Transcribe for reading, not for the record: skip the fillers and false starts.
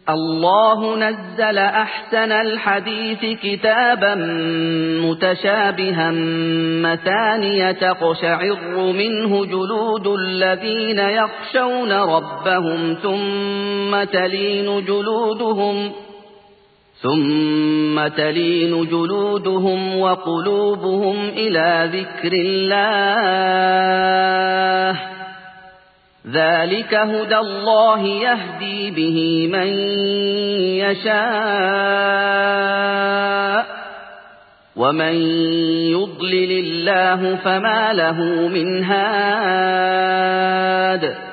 الله نزل أحسن الحديث كتابا متشابها مثانية تقشعر منه جلود الذين يخشون ربهم ثم تلين جلودهم وقلوبهم إلى ذكر الله ذلك هدى الله يهدي به من يشاء ومن يضلل الله فما له من هاد